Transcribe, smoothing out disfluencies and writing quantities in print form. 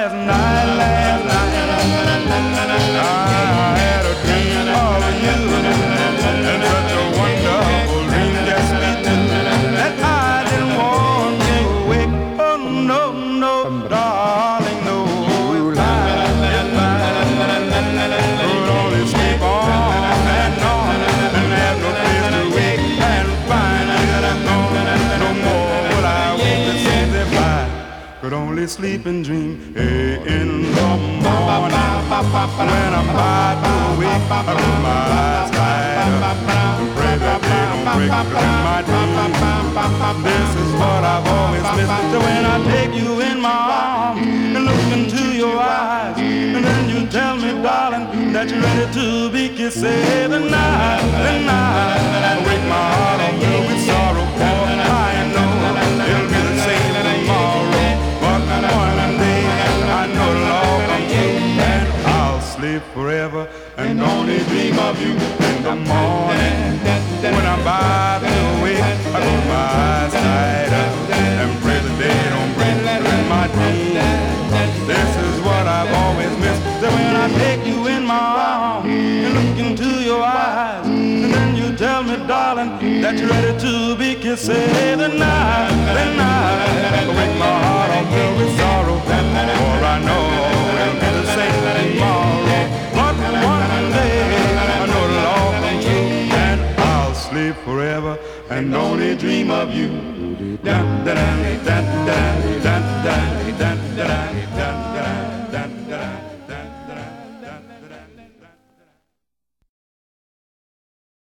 last night, I had a dream of you, and such a wonderful dream, yes me too, that I didn't want to wake. Oh no, no, darling, no. If I could only sleep on and have no place to wake and find you, no more would I want to see if I could only sleep and dream. Hey, in the morning when I'm about to wake, I roll my eyes tight up and pray that they don't break in my dream. This is what I've always missed. So when I take you in my arms and look into your eyes, and then you tell me, darling, that you're ready to be kissed. Say the night, wake my heart up filled with sorrow, for I know it'll be the same tomorrow. But one day I know it'll all come true, and I'll sleep forever and only dream of you. In the morning when I'm about to wake, I close my eyes tight up and pray the day don't break in my dreams. This is what I've always missed. That when I take you in my arms and look into your eyes, and then you tell me, darling, that you're ready to be kissed. Say the night, wake my heart all filled with sorrow, for I know it'll be the same tomorrow. But one day I know it'll all come true, and I'll sleep forever and only dream of you. Da da da da da da da da da da.